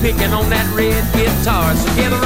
picking on that red guitar. So gather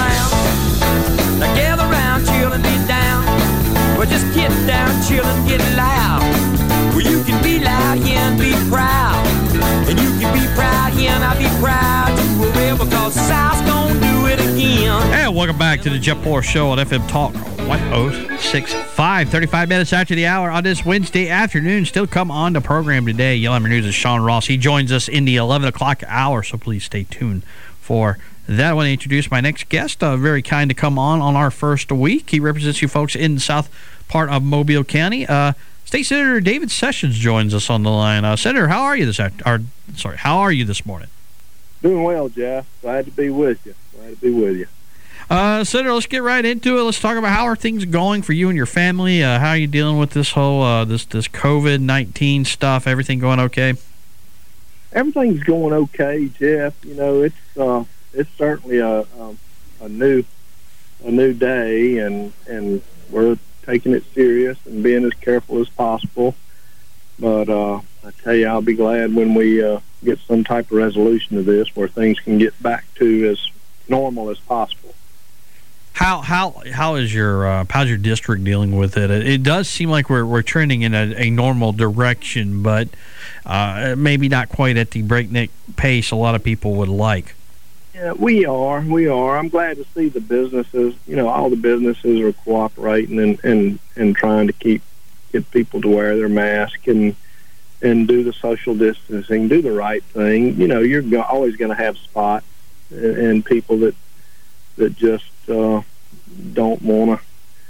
round, chill and get down. Well, just get down, chill and get loud. Well, you can be loud, yeah, and be proud. And you can be proud, yeah, and I'll be proud. You will, because South's gonna do it again. And welcome back to the Jeff Moore Show on FM Talk 106.5. 35 minutes after the hour on this Wednesday afternoon. Still come on the program today. Yellow News is Sean Ross. He joins us in the 11 o'clock hour, so please stay tuned for that. I want to introduce my next guest. Very kind to come on our first week. He represents you folks in the south part of Mobile County. State Senator David Sessions joins us on the line. Senator, how are you how are you this morning? Doing well, Jeff. Glad to be with you. Senator, let's get right into it. Let's talk about how are things going for you and your family. How are you dealing with this whole this COVID-19 stuff? Everything going okay? Everything's going okay, Jeff. You know, it's certainly a new day, and we're taking it serious and being as careful as possible. But I tell you, I'll be glad when we get some type of resolution to this, where things can get back to as normal as possible. How is how's your district dealing with it? It does seem like we're trending in a normal direction, but maybe not quite at the breakneck pace a lot of people would like. Yeah, we are. I'm glad to see the businesses. You know, all the businesses are cooperating and trying to get people to wear their mask and do the social distancing, do the right thing. You know, you're always going to have spots and people that just don't want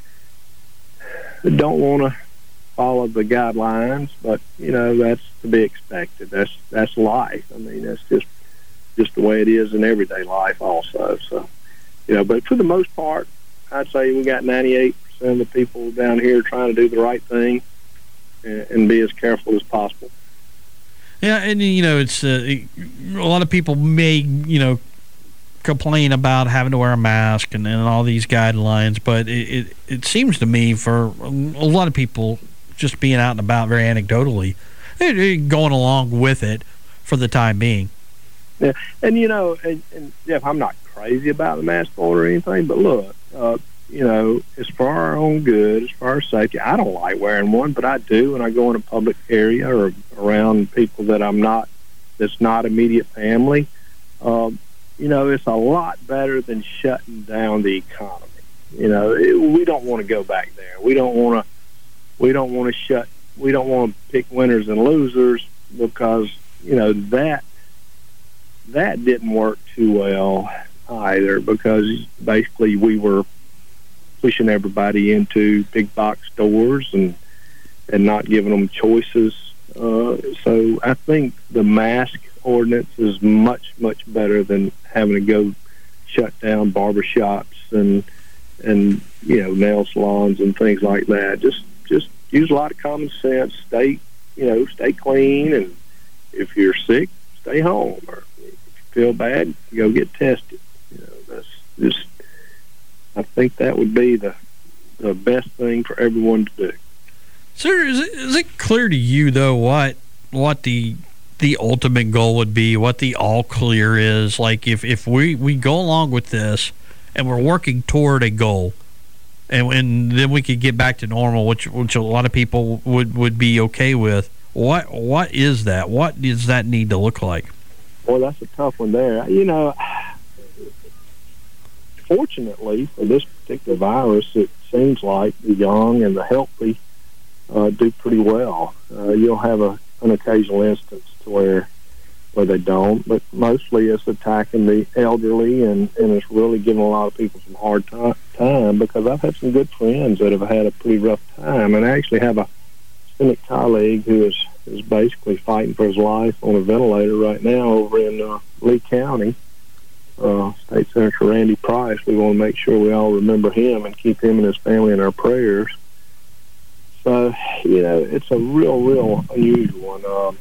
to follow the guidelines, but you know, that's to be expected. That's life. I mean, that's just the way it is in everyday life also. So, you know, but for the most part, I'd say we got 98% of the people down here trying to do the right thing and be as careful as possible. Yeah, and you know, it's a lot of people may, you know, complain about having to wear a mask and all these guidelines, but it seems to me for a lot of people just being out and about very anecdotally, going along with it for the time being. Yeah, and you know, and Jeff, I'm not crazy about the mask order or anything, but look, you know, as for our own good, as far as safety, I don't like wearing one, but I do when I go in a public area or around people that's not immediate family. You know, it's a lot better than shutting down the economy. You know, we don't want to go back there. We don't want to pick winners and losers, because, you know, that didn't work too well either, because basically we were pushing everybody into big box stores and not giving them choices. So I think the mask ordinance is much better than having to go shut down barbershops and you know, nail salons and things like that. Just use a lot of common sense. Stay clean, and if you're sick, stay home, or if you feel bad, go get tested. You know, that's just, I think that would be the best thing for everyone to do. Sir, is it clear to you though what the ultimate goal would be, what the all clear is? Like if we go along with this and we're working toward a goal, and then we could get back to normal, which a lot of people would be okay with. What is that? What does that need to look like? Well, that's a tough one there. You know, fortunately for this particular virus, it seems like the young and the healthy do pretty well. You'll have an occasional instance to where they don't, but mostly it's attacking the elderly, and it's really giving a lot of people some hard time, because I've had some good friends that have had a pretty rough time, and I actually have a Senate colleague who is basically fighting for his life on a ventilator right now over in Lee County. State Senator Randy Price. We want to make sure we all remember him and keep him and his family in our prayers. So, you know, it's a real unusual one.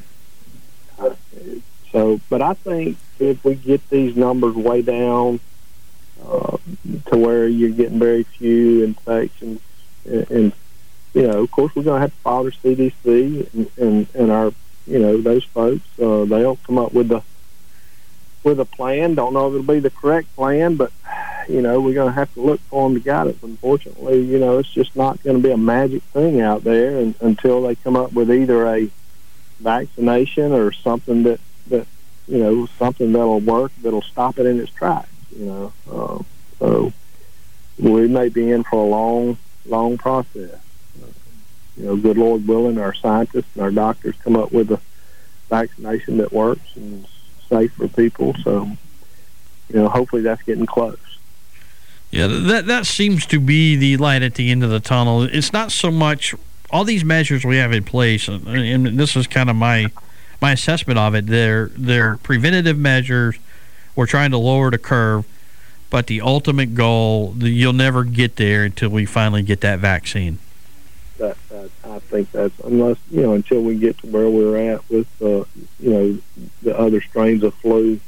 But I think if we get these numbers way down to where you're getting very few infections, and you know, of course, we're going to have to follow CDC and our, you know, those folks. They'll come up with with a plan. Don't know if it'll be the correct plan, but we're going to have to look for them to guide us. Unfortunately, it's just not going to be a magic thing out there until they come up with either a vaccination or something that something that'll work, that'll stop it in its tracks. So we may be in for a long process. Good Lord willing, our scientists and our doctors come up with a vaccination that works and is safe for people. So, hopefully that's getting close. Yeah, that seems to be the light at the end of the tunnel. It's not so much all these measures we have in place, and this is kind of my assessment of it. They're preventative measures. We're trying to lower the curve, but the ultimate goal, you'll never get there until we finally get that vaccine. I think that's until we get to where we're at with the other strains of flu.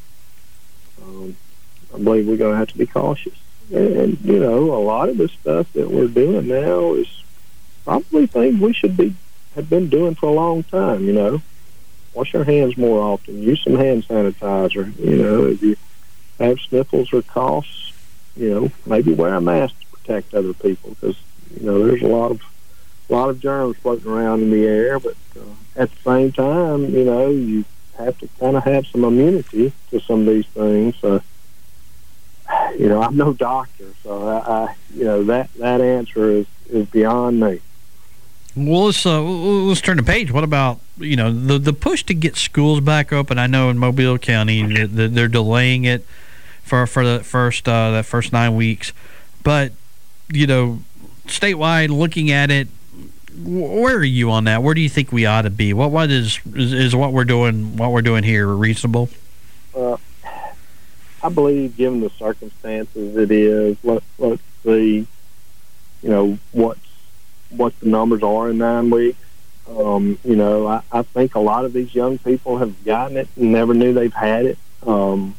I believe we're going to have to be cautious. And a lot of the stuff that we're doing now is probably things we have been doing for a long time. Wash your hands more often. Use some hand sanitizer. If you have sniffles or coughs, maybe wear a mask to protect other people, because there's a lot of germs floating around in the air. But at the same time, you have to kind of have some immunity to some of these things. I'm no doctor, so I that answer is beyond me. Well, let's turn the page. What about the push to get schools back open? I know in Mobile County they're delaying it for the first 9 weeks, but statewide, looking at it, where are you on that? Where do you think we ought to be? What is what we're doing here reasonable? I believe, given the circumstances, it is. Let's see, what the numbers are in 9 weeks. I think a lot of these young people have gotten it and never knew they've had it. So,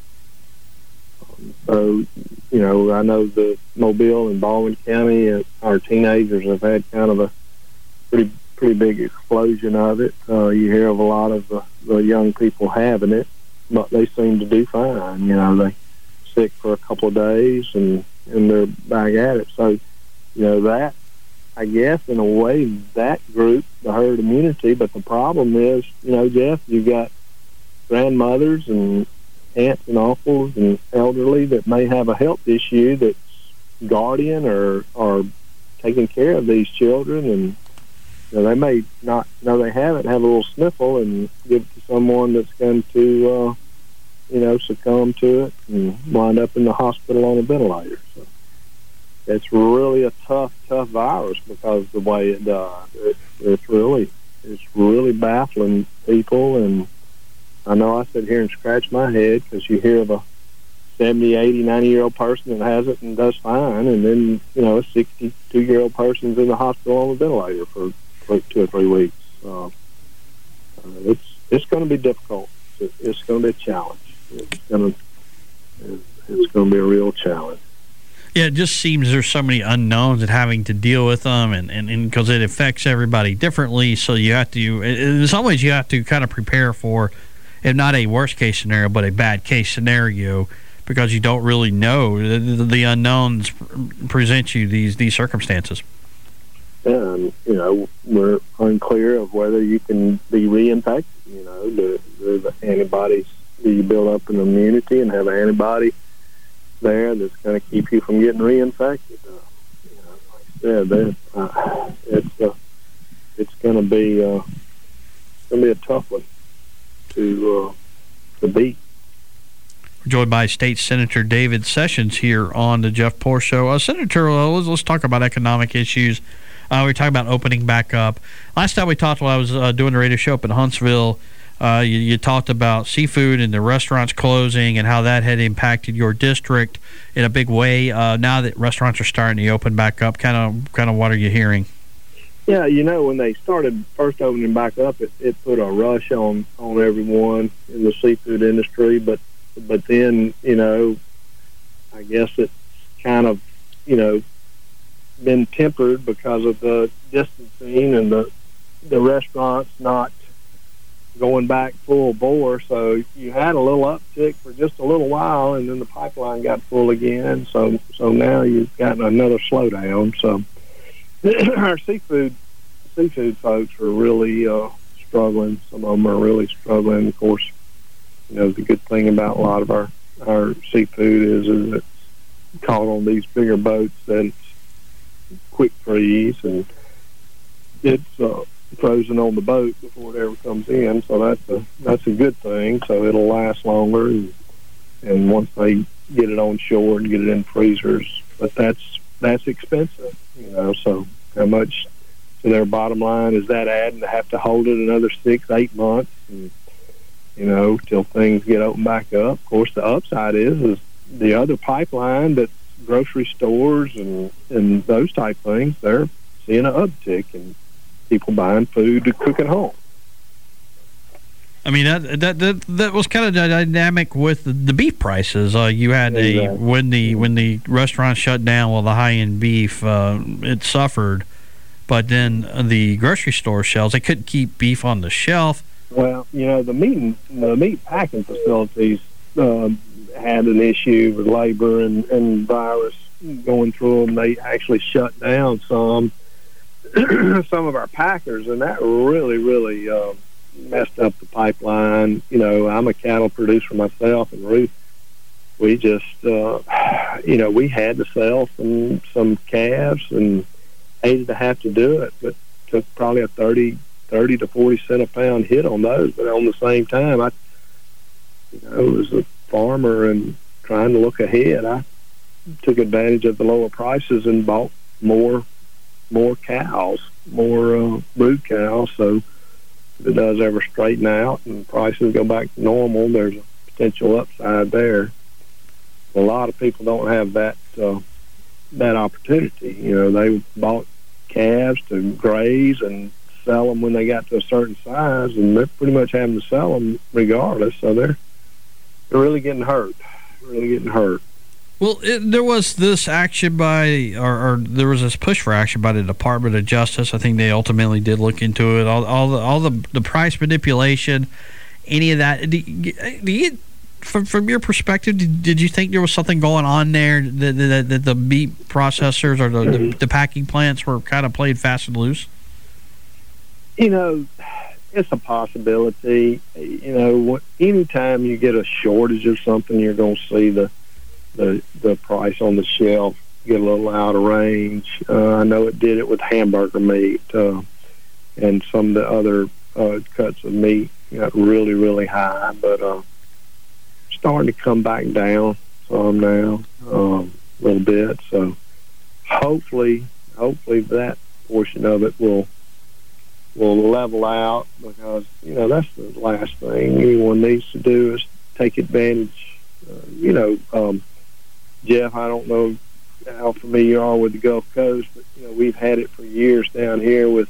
I know that Mobile and Baldwin County, our teenagers have had kind of a pretty big explosion of it. You hear of a lot of the young people having it, but they seem to do fine. They sick for a couple of days and they're back at it. So, that, I guess, in a way, that group, the herd immunity. But the problem is, Jeff, you've got grandmothers and aunts and uncles and elderly that may have a health issue that's guardian or taking care of these children, and they may not know they have it, have a little sniffle, and give it to someone that's going to, succumb to it and wind up in the hospital on a ventilator. So it's really a tough virus because of the way it does. It's really baffling people, and I know I sit here and scratch my head because you hear of a 70, 80, 90-year-old person that has it and does fine, and then, a 62-year-old person's in the hospital on a ventilator for 2 or 3 weeks. It's going to be difficult. It's going to be a challenge. It's going to be a real challenge. Yeah, it just seems there's so many unknowns and having to deal with them, and because it affects everybody differently. So you have to, in some ways, you have to kind of prepare for, if not a worst case scenario, but a bad case scenario, because you don't really know. The unknowns present you these circumstances. And we're unclear of whether you can be reinfected. The antibodies, do you build up an immunity and have an antibody there that's going to keep you from getting reinfected? Like I said, it's going to be a tough one to beat. We're joined by State Senator David Sessions here on the Jeff Poor Show. Senator, let's talk about economic issues. We were talking about opening back up. Last time we talked while I was doing the radio show up in Huntsville, you talked about seafood and the restaurants closing and how that had impacted your district in a big way. Now that restaurants are starting to open back up, kind of what are you hearing? Yeah, when they started first opening back up, it put a rush on everyone in the seafood industry. But then, I guess it's kind of, been tempered because of the distancing and the restaurants not going back full bore. So you had a little uptick for just a little while, and then the pipeline got full again. So now you've got another slowdown. So our seafood folks are really struggling. Some of them are really struggling. Of course, the good thing about a lot of our seafood is it's caught on these bigger boats that it's quick freeze, and it's frozen on the boat before it ever comes in. So that's a good thing. So it'll last longer, and once they get it on shore and get it in freezers, but that's expensive, So how much to their bottom line is that adding to have to hold it another 6-8 months, and, till things get opened back up? Of course, the upside is the other pipeline that grocery stores and those type things, they're seeing an uptick in people buying food to cook at home. I mean, that was kind of the dynamic with the beef prices. You had when the restaurants shut down, well, the high-end beef, it suffered. But then the grocery store shelves, they couldn't keep beef on the shelf. Well, the meat packing facilities had an issue with labor and virus going through them. They actually shut down some of our packers, and that really, really messed up the pipeline. I'm a cattle producer myself, and Ruth, we just, we had to sell some calves and hated to have to do it, but took probably a 30 to 40 cent a pound hit on those. But on the same time, I was a farmer and trying to look ahead. I took advantage of the lower prices and bought more cows, more brood cows. So if it does ever straighten out and prices go back to normal, there's a potential upside there. A lot of people don't have that opportunity. They bought calves to graze and sell them when they got to a certain size, and they're pretty much having to sell them regardless. So they're really getting hurt. Well, there was this action by, or there was this push for action by the Department of Justice. I think they ultimately did look into it. All the price manipulation, any of that. Do you, from your perspective, did you think there was something going on there that the meat processors or the packing plants were kind of playing fast and loose? It's a possibility. Anytime you get a shortage of something, you're going to see the price on the shelf get a little out of range. I know it did it with hamburger meat, and some of the other cuts of meat got really, really high, but starting to come back down some now, a little bit. So hopefully that portion of it will level out, because that's the last thing anyone needs to do is take advantage. Jeff, I don't know how familiar you are with the Gulf Coast, but we've had it for years down here with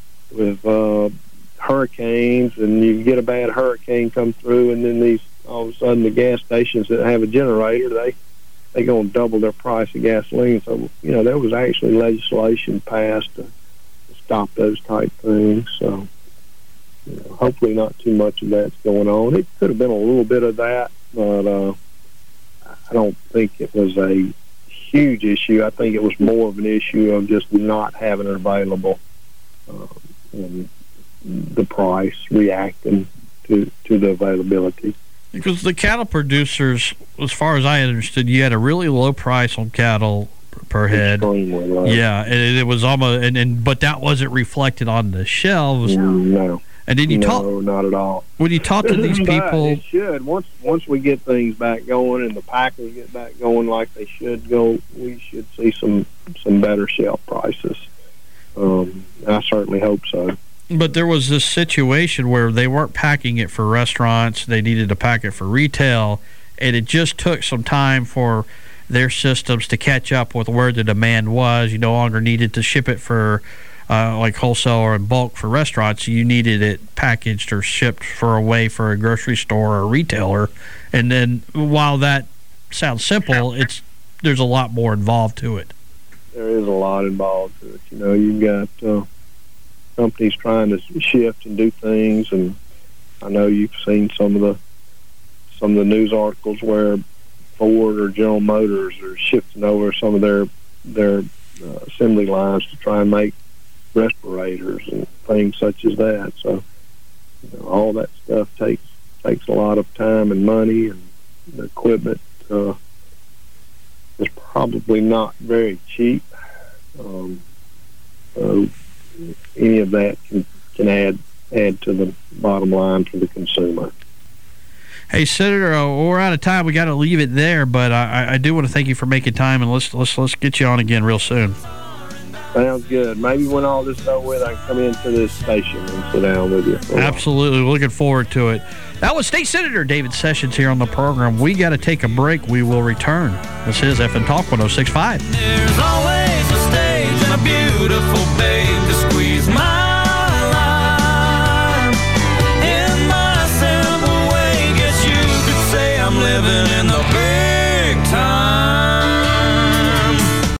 hurricanes, and you get a bad hurricane come through, and then all of a sudden the gas stations that have a generator, they going to double their price of gasoline. So there was actually legislation passed to stop those type things. So hopefully not too much of that's going on. It could have been a little bit of that, but I don't think it was a huge issue. I think it was more of an issue of just not having it available, and the price reacting to the availability. Because the cattle producers, as far as I understood, you had a really low price on cattle per head. Extremely low. Yeah, and it was almost, but that wasn't reflected on the shelves. No. And then No, not at all. When you talk to these people, it should. Once we get things back going and the packers get back going like they should go, we should see some better shelf prices. I certainly hope so. But there was this situation where they weren't packing it for restaurants; they needed to pack it for retail, and it just took some time for their systems to catch up with where the demand was. You no longer needed to ship it for like wholesale or in bulk for restaurants. You needed it packaged or shipped for a grocery store or a retailer. And then while that sounds simple, there's a lot more involved to it. There is a lot involved to it. You've got companies trying to shift and do things, and I know you've seen some of the news articles where Ford or General Motors are shifting over some of their assembly lines to try and make respirators and things such as that. So all that stuff takes a lot of time and money, and the equipment is probably not very cheap. So any of that can add to the bottom line for the consumer. Hey, Senator, we're out of time. We got to leave it there, but I do want to thank you for making time, and let's get you on again real soon. Sounds good. Maybe when all this is over with, I can come into this station and sit down with you. Absolutely. Looking forward to it. That was State Senator David Sessions here on the program. We got to take a break. We will return. This is FM Talk 106.5. There's always a stage and a beautiful